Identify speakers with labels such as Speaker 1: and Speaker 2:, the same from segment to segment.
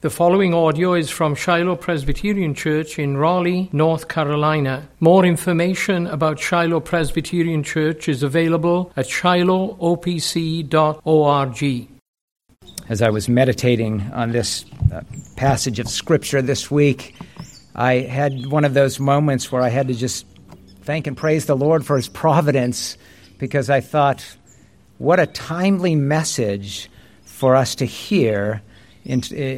Speaker 1: The following audio is from Shiloh Presbyterian Church in Raleigh, North Carolina. More information about Shiloh Presbyterian Church is available at shilohopc.org.
Speaker 2: As I was meditating on this passage of Scripture this week, I had one of those moments where I had to just thank and praise the Lord for His providence, because I thought, what a timely message for us to hear in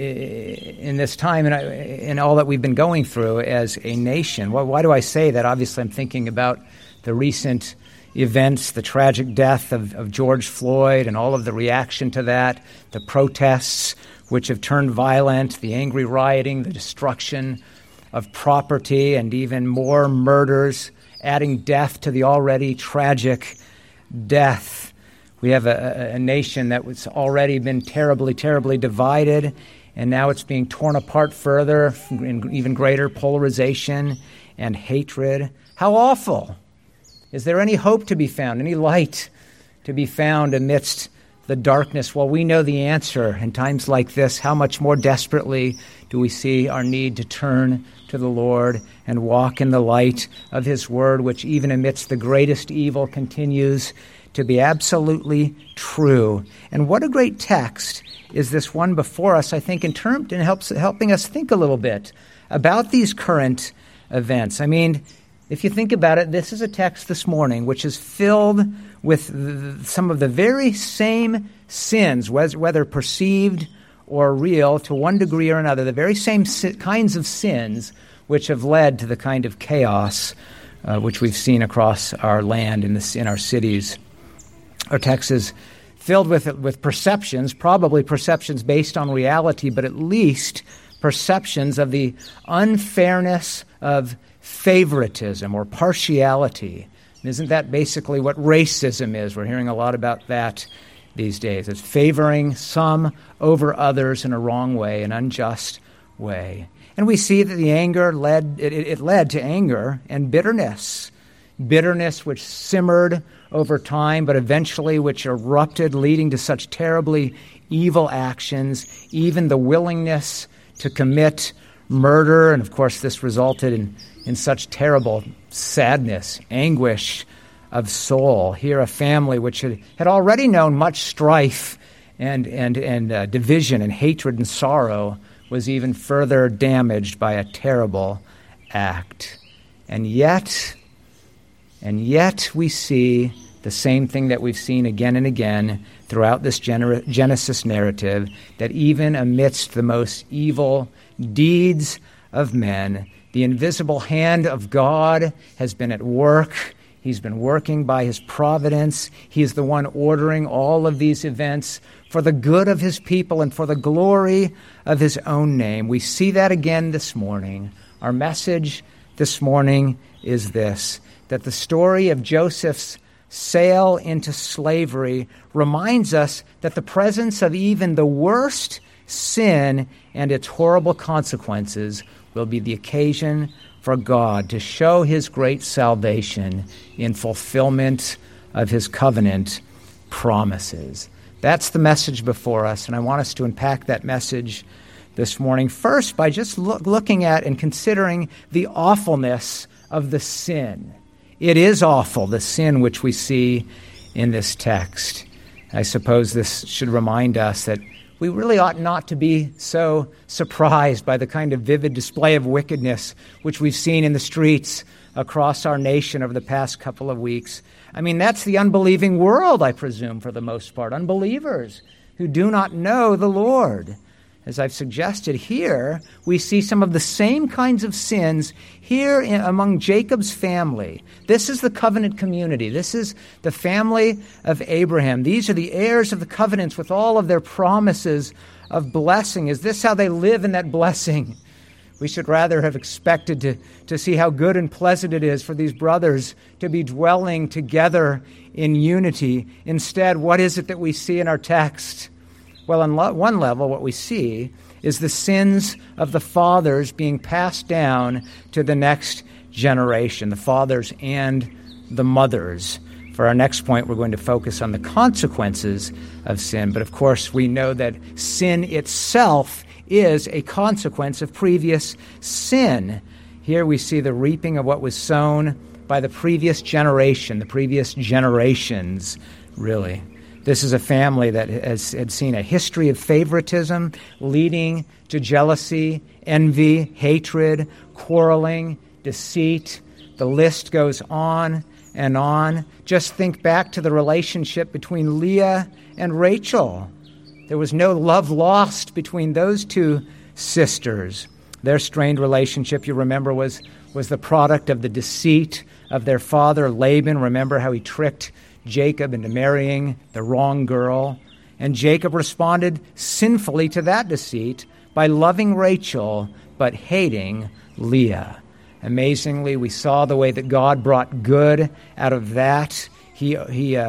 Speaker 2: this time and in all that we've been going through as a nation. Why do I say that? Obviously, I'm thinking about the recent events, the tragic death of George Floyd and all of the reaction to that, the protests which have turned violent, the angry rioting, the destruction of property, and even more murders, adding death to the already tragic death. We have a nation that was already been terribly, terribly divided, and now it's being torn apart further in even greater polarization and hatred. How awful! Is there any hope to be found, any light to be found amidst the darkness? Well, we know the answer in times like this. How much more desperately do we see our need to turn to the Lord and walk in the light of His Word, which even amidst the greatest evil continues to be absolutely true. And what a great text is this one before us, I think, in helping us think a little bit about these current events. I mean, if you think about it, this is a text this morning which is filled with some of the very same sins, whether perceived or real, to one degree or another, the very same kinds of sins which have led to the kind of chaos which we've seen across our land in our cities. Our text is filled with perceptions, probably perceptions based on reality, but at least perceptions of the unfairness of favoritism or partiality. And isn't that basically what racism is? We're hearing a lot about that these days. It's favoring some over others in a wrong way, an unjust way. And we see that the anger led to anger and bitterness. Bitterness which simmered over time, but eventually which erupted, leading to such terribly evil actions, even the willingness to commit murder. And of course, this resulted in such terrible sadness, anguish of soul. Here, a family which had already known much strife and division and hatred and sorrow was even further damaged by a terrible act. And yet we see the same thing that we've seen again and again throughout this Genesis narrative, that even amidst the most evil deeds of men, the invisible hand of God has been at work. He's been working by His providence. He is the one ordering all of these events for the good of His people and for the glory of His own name. We see that again this morning. Our message this morning is this: that the story of Joseph's sale into slavery reminds us that the presence of even the worst sin and its horrible consequences will be the occasion for God to show His great salvation in fulfillment of His covenant promises. That's the message before us, and I want us to unpack that message this morning. First, by just looking at and considering the awfulness of the sin. It is awful, the sin which we see in this text. I suppose this should remind us that we really ought not to be so surprised by the kind of vivid display of wickedness which we've seen in the streets across our nation over the past couple of weeks. I mean, that's the unbelieving world, I presume, for the most part. Unbelievers who do not know the Lord. As I've suggested here, we see some of the same kinds of sins here among Jacob's family. This is the covenant community. This is the family of Abraham. These are the heirs of the covenants with all of their promises of blessing. Is this how they live in that blessing? We should rather have expected to see how good and pleasant it is for these brothers to be dwelling together in unity. Instead, what is it that we see in our text? Well, on one level, what we see is the sins of the fathers being passed down to the next generation, the fathers and the mothers. For our next point, we're going to focus on the consequences of sin. But of course, we know that sin itself is a consequence of previous sin. Here we see the reaping of what was sown by the previous generation, the previous generations, really. This is a family that had seen a history of favoritism leading to jealousy, envy, hatred, quarreling, deceit. The list goes on and on. Just think back to the relationship between Leah and Rachel. There was no love lost between those two sisters. Their strained relationship, you remember, was the product of the deceit of their father, Laban. Remember how he tricked Jacob into marrying the wrong girl? And Jacob responded sinfully to that deceit by loving Rachel but hating Leah. Amazingly, we saw the way that God brought good out of that. He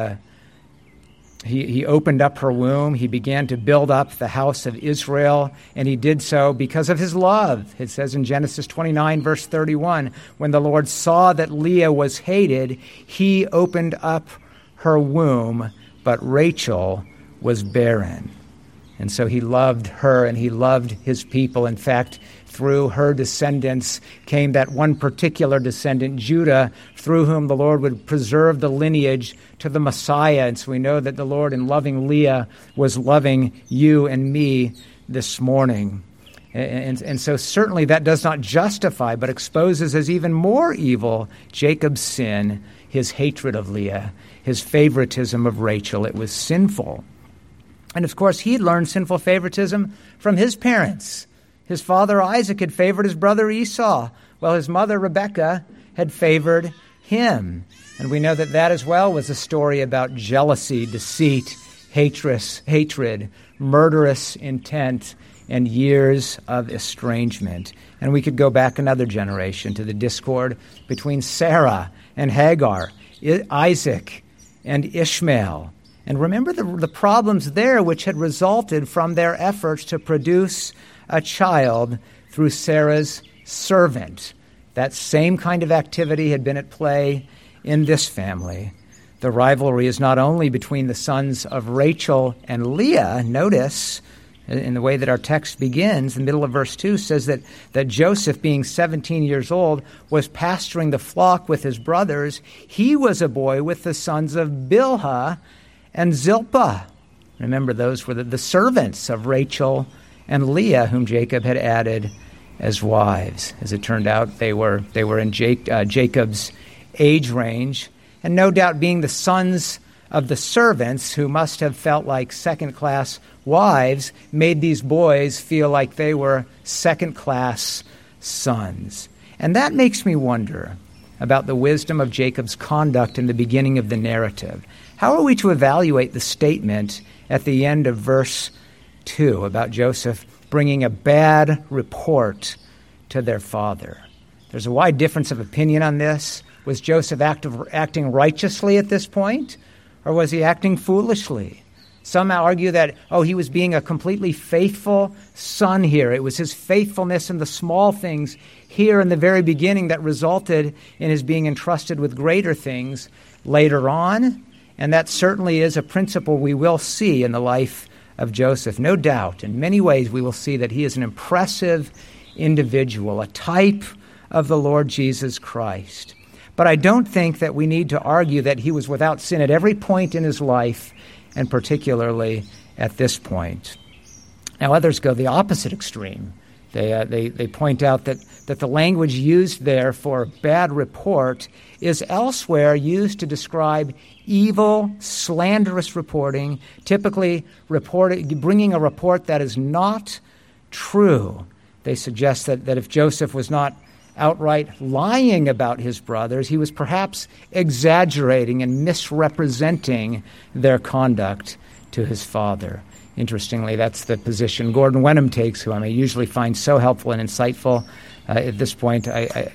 Speaker 2: opened up her womb. He began to build up the house of Israel, and he did so because of his love. It says in Genesis 29, verse 31, when the Lord saw that Leah was hated, he opened up her womb, but Rachel was barren. And so he loved her and he loved his people. In fact, through her descendants came that one particular descendant, Judah, through whom the Lord would preserve the lineage to the Messiah. And so we know that the Lord, in loving Leah, was loving you and me this morning. And so certainly that does not justify, but exposes as even more evil Jacob's sin, his hatred of Leah, his favoritism of Rachel. It was sinful. And of course, he learned sinful favoritism from his parents. His father Isaac had favored his brother Esau, while his mother Rebekah had favored him. And we know that that as well was a story about jealousy, deceit, hatred, murderous intent, and years of estrangement. And we could go back another generation to the discord between Sarah and Hagar, Isaac and Ishmael. And remember the problems there which had resulted from their efforts to produce a child through Sarah's servant. That same kind of activity had been at play in this family. The rivalry is not only between the sons of Rachel and Leah. Notice, in the way that our text begins, the middle of verse 2 says that Joseph, being 17 years old, was pasturing the flock with his brothers. He was a boy with the sons of Bilhah and Zilpah. Remember, those were the servants of Rachel and Leah, whom Jacob had added as wives. As it turned out, they were in Jacob's age range, and no doubt being the sons of the servants, who must have felt like second-class wives, made these boys feel like they were second-class sons. And that makes me wonder about the wisdom of Jacob's conduct in the beginning of the narrative. How are we to evaluate the statement at the end of verse 2 about Joseph bringing a bad report to their father? There's a wide difference of opinion on this. Was Joseph acting righteously at this point, or was he acting foolishly? Some argue that, he was being a completely faithful son here. It was his faithfulness in the small things here in the very beginning that resulted in his being entrusted with greater things later on. And that certainly is a principle we will see in the life of Joseph. No doubt, in many ways, we will see that he is an impressive individual, a type of the Lord Jesus Christ. But I don't think that we need to argue that he was without sin at every point in his life, and particularly at this point. Now, others go the opposite extreme. They point out that the language used there for bad report is elsewhere used to describe evil, slanderous reporting, typically bringing a report that is not true. They suggest that if Joseph was not outright lying about his brothers, he was perhaps exaggerating and misrepresenting their conduct to his father. Interestingly, that's the position Gordon Wenham takes, who I usually find so helpful and insightful. At this point,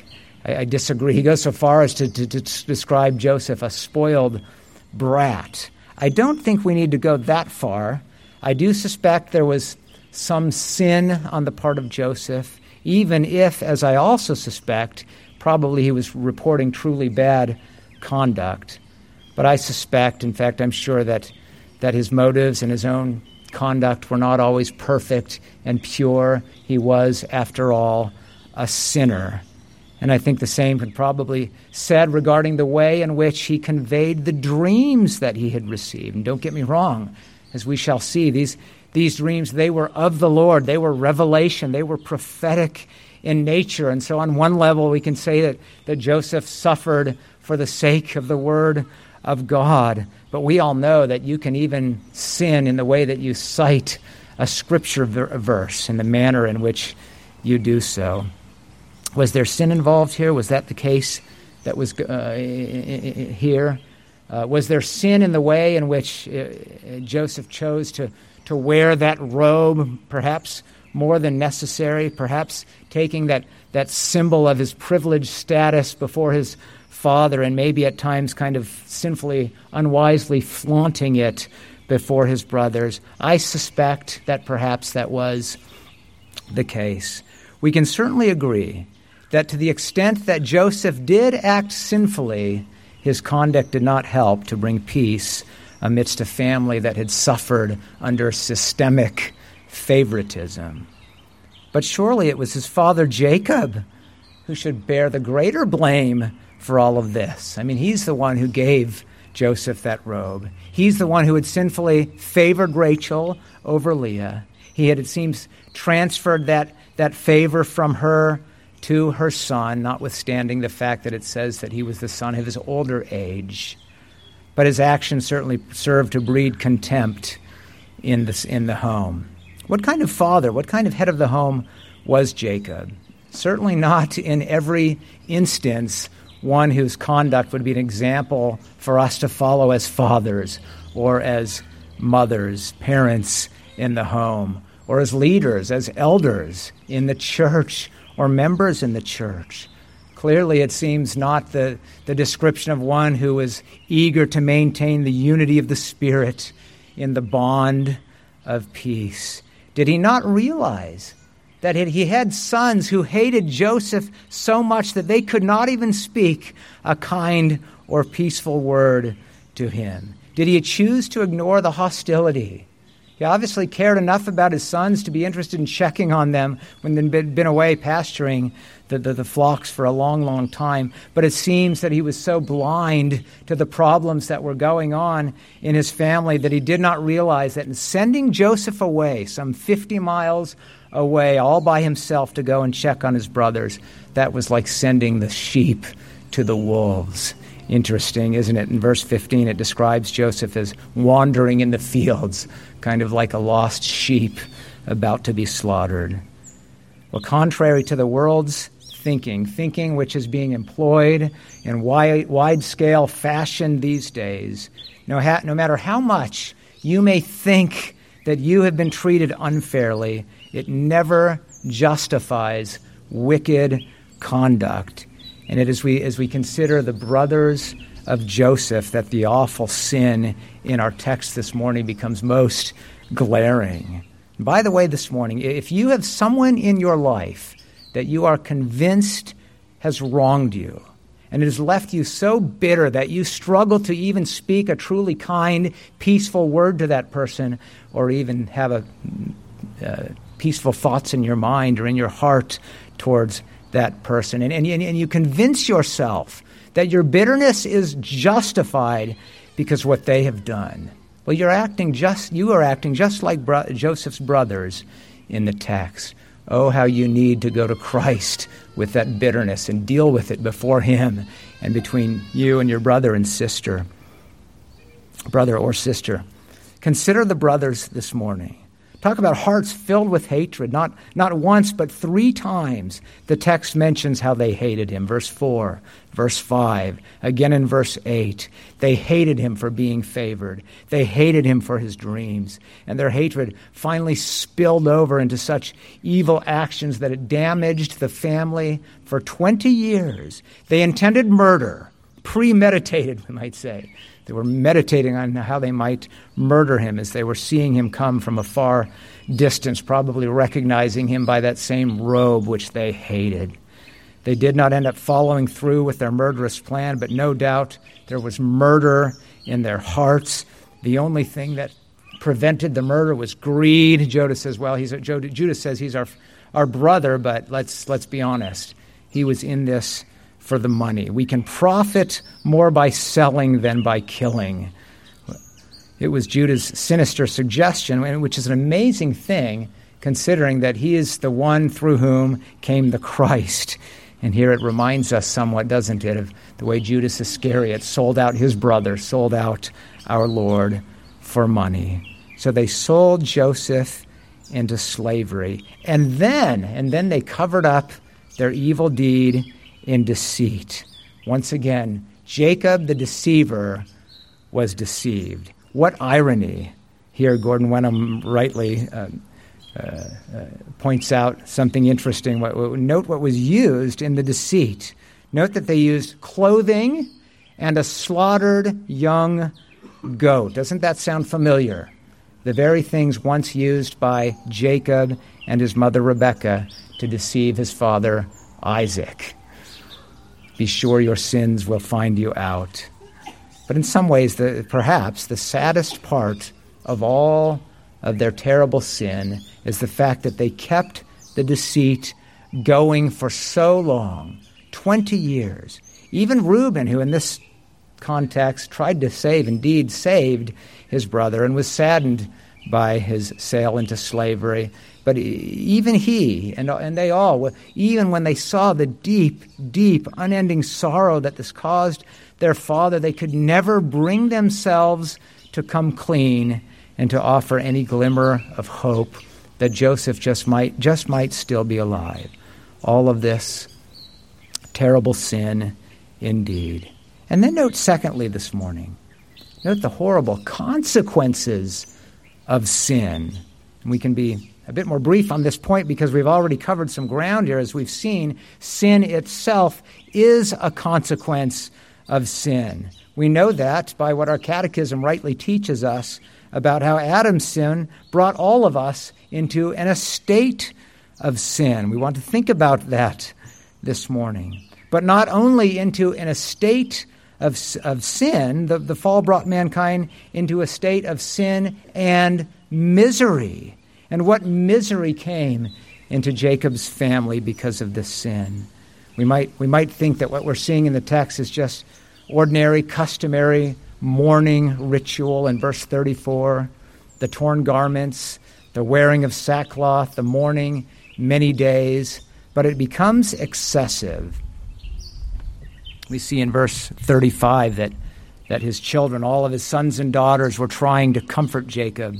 Speaker 2: I disagree. He goes so far as to describe Joseph a spoiled brat. I don't think we need to go that far. I do suspect there was some sin on the part of Joseph, even if, as I also suspect, probably he was reporting truly bad conduct. But I suspect, in fact, I'm sure that his motives and his own conduct were not always perfect and pure. He was, after all, a sinner. And I think the same could probably be said regarding the way in which he conveyed the dreams that he had received. And don't get me wrong, as we shall see, these dreams, they were of the Lord. They were revelation. They were prophetic in nature. And so on one level, we can say that Joseph suffered for the sake of the word of God. But we all know that you can even sin in the way that you cite a scripture verse and the manner in which you do so. Was there sin involved here? Was that the case that was here? Was there sin in the way in which Joseph chose to wear that robe, perhaps more than necessary, perhaps taking that symbol of his privileged status before his father and maybe at times kind of sinfully, unwisely flaunting it before his brothers? I suspect that perhaps that was the case. We can certainly agree that to the extent that Joseph did act sinfully, his conduct did not help to bring peace amidst a family that had suffered under systemic favoritism. But surely it was his father Jacob who should bear the greater blame for all of this. I mean, he's the one who gave Joseph that robe. He's the one who had sinfully favored Rachel over Leah. He had, it seems, transferred that favor from her to her son, notwithstanding the fact that it says that he was the son of his older age. But his actions certainly served to breed contempt in the home. What kind of father, what kind of head of the home was Jacob? Certainly not in every instance one whose conduct would be an example for us to follow as fathers or as mothers, parents in the home, or as leaders, as elders in the church or members in the church. Clearly, it seems not the description of one who is eager to maintain the unity of the Spirit in the bond of peace. Did he not realize that he had sons who hated Joseph so much that they could not even speak a kind or peaceful word to him? Did he choose to ignore the hostility? He obviously cared enough about his sons to be interested in checking on them when they'd been away pasturing the flocks for a long, long time. But it seems that he was so blind to the problems that were going on in his family that he did not realize that in sending Joseph away, some 50 miles away, all by himself to go and check on his brothers, that was like sending the sheep to the wolves. Interesting, isn't it? In verse 15, it describes Joseph as wandering in the fields, kind of like a lost sheep about to be slaughtered. Well, contrary to the world's thinking which is being employed in wide-scale fashion these days, no matter how much you may think that you have been treated unfairly, it never justifies wicked conduct. And it is as we consider the brothers of Joseph that the awful sin in our text this morning becomes most glaring. And by the way, this morning, if you have someone in your life that you are convinced has wronged you, and it has left you so bitter that you struggle to even speak a truly kind, peaceful word to that person, or even have peaceful thoughts in your mind or in your heart towards that person, and you convince yourself that your bitterness is justified because what they have done. Well, you are acting just like Joseph's brothers in the text. Oh, how you need to go to Christ with that bitterness and deal with it before him and between you and your brother or sister. Consider the brothers this morning. Talk about hearts filled with hatred. Not once, but 3 times the text mentions how they hated him. Verse 4, verse 5, again in verse 8. They hated him for being favored. They hated him for his dreams. And their hatred finally spilled over into such evil actions that it damaged the family for 20 years. They intended murder, premeditated, we might say. They were meditating on how they might murder him as they were seeing him come from a far distance, probably recognizing him by that same robe which they hated. They did not end up following through with their murderous plan, but no doubt there was murder in their hearts. The only thing that prevented the murder was greed. Judas says he's our brother, but let's be honest. He was in this for the money. We can profit more by selling than by killing. It was Judas' sinister suggestion, which is an amazing thing, considering that he is the one through whom came the Christ. And here it reminds us somewhat, doesn't it, of the way Judas Iscariot sold out his brother, sold out our Lord for money. So they sold Joseph into slavery. And then they covered up their evil deed in deceit. Once again, Jacob the deceiver was deceived. What irony. Here Gordon Wenham rightly points out something interesting. Note what was used in the deceit. Note that they used clothing and a slaughtered young goat. Doesn't that sound familiar? The very things once used by Jacob and his mother Rebekah to deceive his father Isaac. Be sure your sins will find you out. But in some ways, perhaps the saddest part of all of their terrible sin is the fact that they kept the deceit going for so long, 20 years. Even Reuben, who in this context tried to saved his brother and was saddened by his sale into slavery. But even he and they all, even when they saw the deep, deep, unending sorrow that this caused their father, they could never bring themselves to come clean and to offer any glimmer of hope that Joseph just might still be alive. All of this terrible sin indeed. And then note secondly this morning, note the horrible consequences of sin. And we can be a bit more brief on this point because we've already covered some ground here. As we've seen, sin itself is a consequence of sin. We know that by what our catechism rightly teaches us about how Adam's sin brought all of us into an estate of sin. We want to think about that this morning. But not only into an estate of sin, the fall brought mankind into a state of sin and misery. And what misery came into Jacob's family because of this sin. We might think that what we're seeing in the text is just ordinary, customary mourning ritual in verse 34, the torn garments, the wearing of sackcloth, the mourning many days, but it becomes excessive. We see in verse 35 that his children, all of his sons and daughters, were trying to comfort Jacob,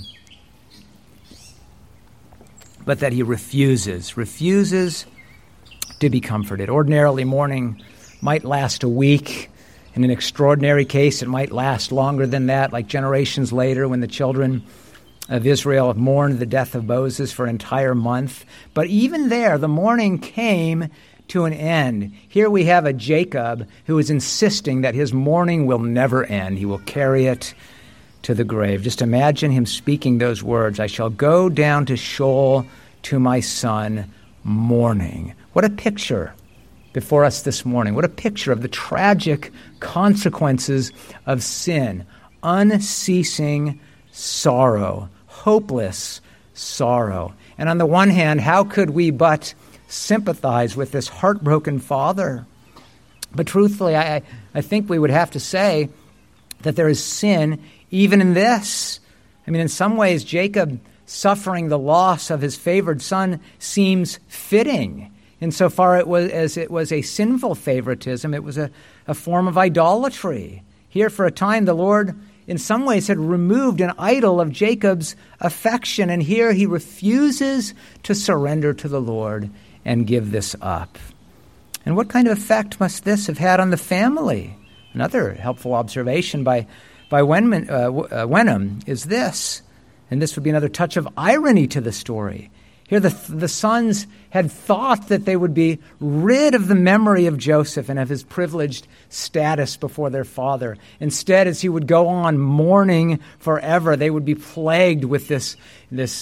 Speaker 2: but that he refuses to be comforted. Ordinarily, mourning might last a week. In an extraordinary case, it might last longer than that, like generations later when the children of Israel mourned the death of Moses for an entire month. But even there, the mourning came to an end. Here we have a Jacob who is insisting that his mourning will never end. He will carry it to the grave. Just imagine him speaking those words, "I shall go down to Sheol to my son mourning." What a picture before us this morning. What a picture of the tragic consequences of sin. Unceasing sorrow, hopeless sorrow. And on the one hand, how could we but sympathize with this heartbroken father? But truthfully, I think we would have to say that there is sin even in this. I mean, in some ways, Jacob suffering the loss of his favored son seems fitting. Insofar it was a sinful favoritism, it was a form of idolatry. Here for a time the Lord in some ways had removed an idol of Jacob's affection, and here he refuses to surrender to the Lord and give this up. And what kind of effect must this have had on the family? Another helpful observation by Wenham is this, and this would be another touch of irony to the story. Here the sons had thought that they would be rid of the memory of Joseph and of his privileged status before their father. Instead, as he would go on mourning forever, they would be plagued with this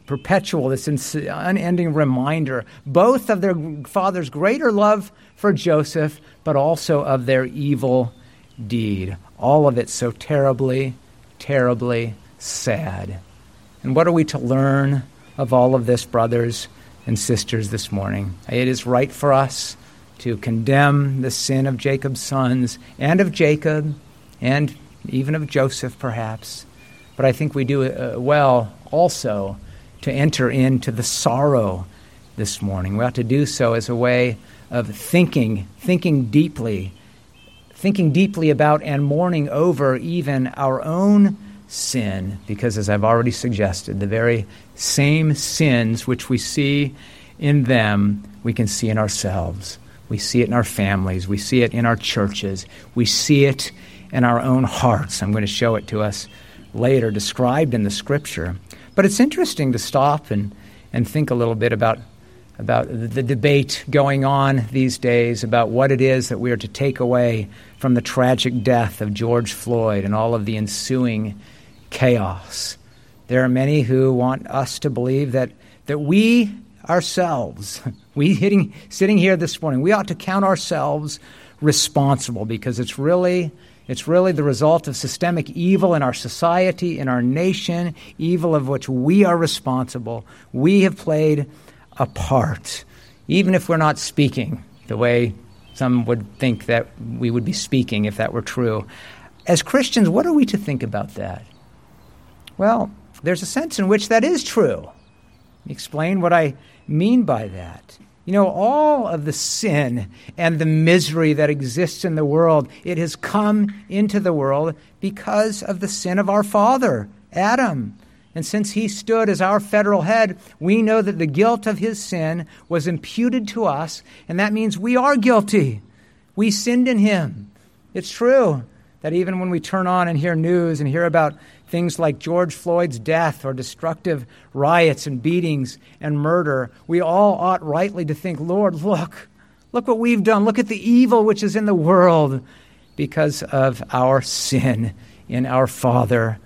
Speaker 2: perpetual, this unending reminder, both of their father's greater love for Joseph, but also of their evil deed. All of it so terribly, terribly sad. And what are we to learn of all of this, brothers and sisters, this morning? It is right for us to condemn the sin of Jacob's sons and of Jacob and even of Joseph, perhaps. But I think we do well also to enter into the sorrow this morning. We ought to do so as a way of thinking deeply about and mourning over even our own sin, because as I've already suggested, the very same sins which we see in them, we can see in ourselves. We see it in our families. We see it in our churches. We see it in our own hearts. I'm going to show it to us later, described in the Scripture. But it's interesting to stop and think a little bit about the debate going on these days about what it is that we are to take away from the tragic death of George Floyd and all of the ensuing chaos. There are many who want us to believe that we ourselves, sitting here this morning, we ought to count ourselves responsible, because it's really the result of systemic evil in our society, in our nation, evil of which we are responsible. We have played a part, even if we're not speaking the way some would think that we would be speaking if that were true. As Christians, what are we to think about that? Well, there's a sense in which that is true. Let me explain what I mean by that. You know, all of the sin and the misery that exists in the world, it has come into the world because of the sin of our father, Adam. And since he stood as our federal head, we know that the guilt of his sin was imputed to us, and that means we are guilty. We sinned in him. It's true that even when we turn on and hear news and hear about things like George Floyd's death or destructive riots and beatings and murder, we all ought rightly to think, Lord, look what we've done. Look at the evil which is in the world because of our sin in our father,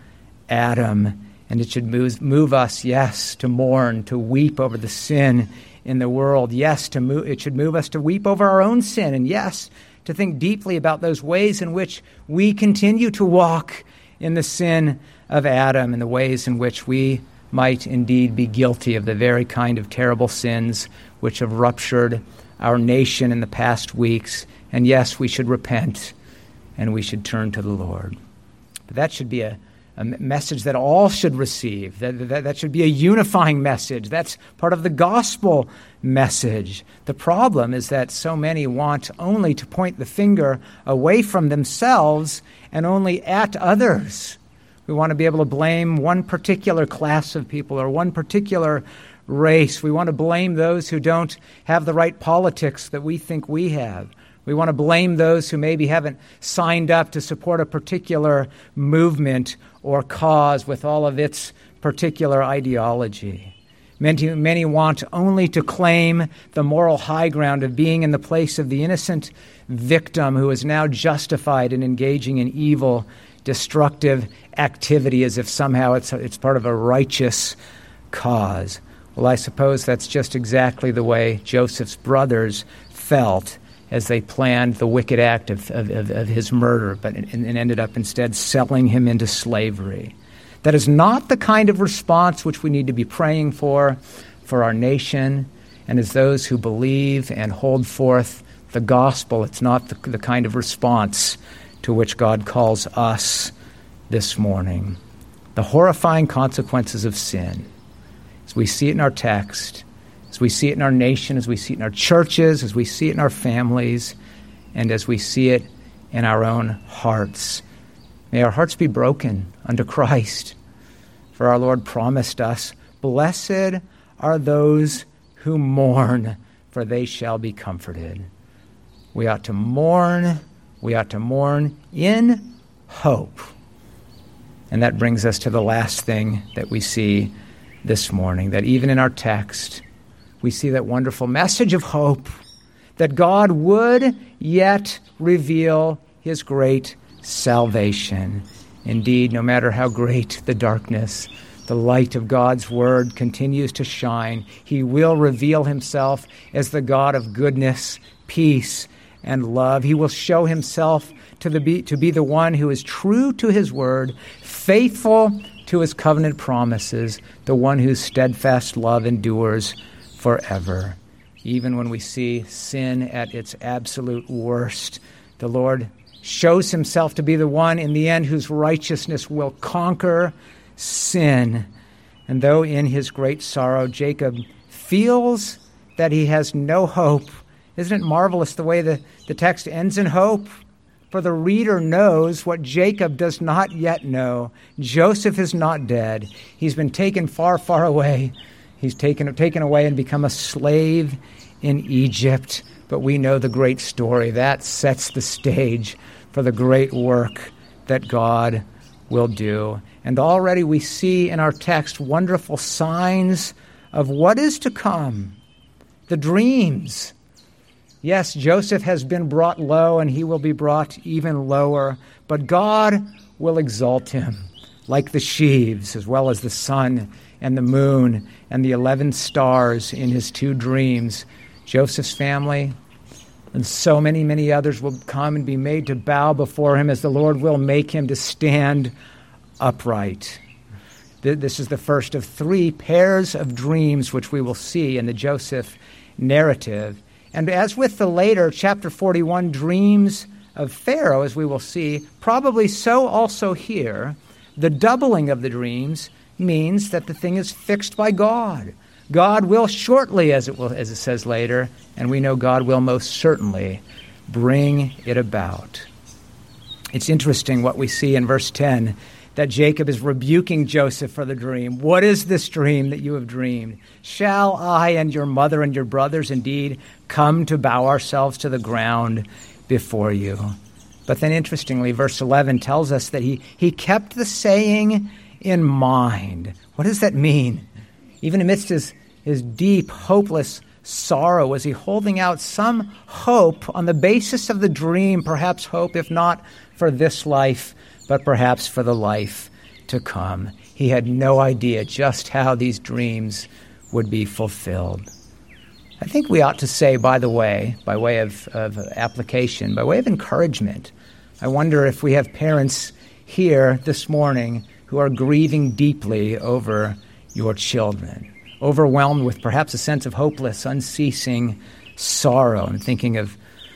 Speaker 2: Adam. And it should move us, yes, to mourn, to weep over the sin in the world. Yes, it should move us to weep over our own sin. And yes, to think deeply about those ways in which we continue to walk in the sin of Adam, and the ways in which we might indeed be guilty of the very kind of terrible sins which have ruptured our nation in the past weeks. And yes, we should repent and we should turn to the Lord. But that should be a message that all should receive. That should be a unifying message. That's part of the gospel message. The problem is that so many want only to point the finger away from themselves and only at others. We want to be able to blame one particular class of people or one particular race. We want to blame those who don't have the right politics that we think we have. We want to blame those who maybe haven't signed up to support a particular movement or cause with all of its particular ideology. Many want only to claim the moral high ground of being in the place of the innocent victim who is now justified in engaging in evil, destructive activity as if somehow it's part of a righteous cause. Well, I suppose that's just exactly the way Joseph's brothers felt as they planned the wicked act of his murder, and ended up instead selling him into slavery. That is not the kind of response which we need to be praying for our nation, and as those who believe and hold forth the gospel, it's not the kind of response to which God calls us this morning. The horrifying consequences of sin, as we see it in our text, as we see it in our nation, as we see it in our churches, as we see it in our families, and as we see it in our own hearts. May our hearts be broken unto Christ. For our Lord promised us, "Blessed are those who mourn, for they shall be comforted." We ought to mourn. We ought to mourn in hope. And that brings us to the last thing that we see this morning, that even in our text, we see that wonderful message of hope, that God would yet reveal his great salvation. Indeed, no matter how great the darkness, The light of God's word continues to shine. He will reveal himself as the God of goodness, peace, and love. He will show himself to be the one who is true to his word, faithful to his covenant promises, the one whose steadfast love endures forever. Even when we see sin at its absolute worst, the Lord shows himself to be the one in the end whose righteousness will conquer sin. And though in his great sorrow Jacob feels that he has no hope, isn't it marvelous the way the text ends in hope? For the reader knows what Jacob does not yet know. Joseph is not dead. He's been taken far, far away. He's taken away and become a slave in Egypt. But we know the great story. That sets the stage for the great work that God will do. And already we see in our text wonderful signs of what is to come. The dreams. Yes, Joseph has been brought low, and he will be brought even lower. But God will exalt him, like the sheaves, as well as the sun and the moon and the 11 stars in his 2 dreams. Joseph's family and so many, many others will come and be made to bow before him as the Lord will make him to stand upright. This is the first of 3 pairs of dreams which we will see in the Joseph narrative. And as with the later chapter 41 dreams of Pharaoh, as we will see, probably so also here, the doubling of the dreams means that the thing is fixed by God. God will shortly, as it says later, and we know God will most certainly bring it about. It's interesting what we see in verse 10, that Jacob is rebuking Joseph for the dream. What is this dream that you have dreamed? Shall I and your mother and your brothers indeed come to bow ourselves to the ground before you? But then interestingly, verse 11 tells us that he kept the saying in mind. What does that mean? Even amidst his deep, hopeless sorrow, was he holding out some hope on the basis of the dream, perhaps hope, if not for this life, but perhaps for the life to come. He had no idea just how these dreams would be fulfilled. I think we ought to say, by the way, by way of application, by way of encouragement, I wonder if we have parents here this morning who are grieving deeply over your children, overwhelmed with perhaps a sense of hopeless, unceasing sorrow. I'm thinking of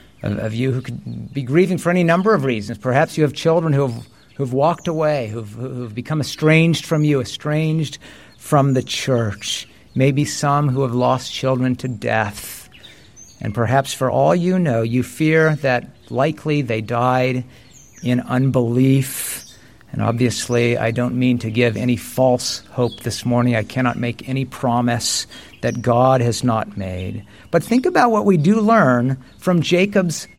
Speaker 2: you who could be grieving for any number of reasons. Perhaps you have children who've walked away, who've become estranged from you, estranged from the church. Maybe some who have lost children to death. And perhaps for all you know, you fear that likely they died in unbelief. And obviously, I don't mean to give any false hope this morning. I cannot make any promise that God has not made. But think about what we do learn from Jacob's